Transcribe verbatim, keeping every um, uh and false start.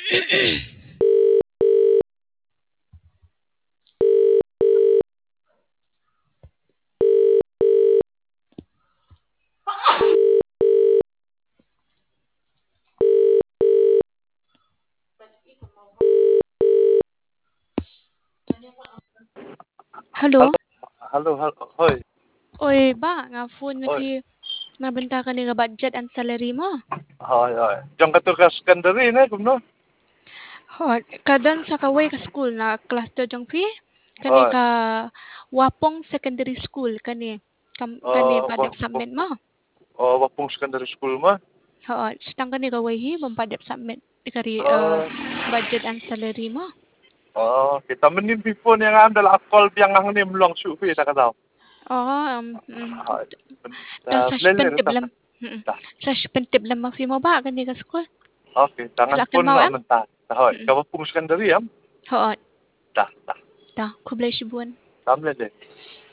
Halo. Halo, halo, hoy. Oy, ba, nga phone nga Oy. ti nabenta ka ni nga budget and salary mo. Hoy, hoy. Diyan ka to ka secondary na, kung no? Ho, kadan sa kaway ka school na class to jang pi. Kani Hoy. ka Wapong Secondary School kani kam, kani Oh, wa, padep wa, submit mo. oh, wapong secondary school mo? Oo, stang kani kaway hi bang padep submit kari uh, Oh, budget and salary mo. oh, kita menim before ni nga dala akol biang ang ni mluang sufi ta kataw. Oo, um, mm, Hoy. ta Ta sa blender spentib ta. lam. Mm, Ta. sa spentib lam mo ba kani ka school. Okay, tangan Sila kan pun mau no em? man ta. Ta hoy, Mm. ka wapong secondary am? Oo, Ta, ta. ta kublay sibuan. Tamle de.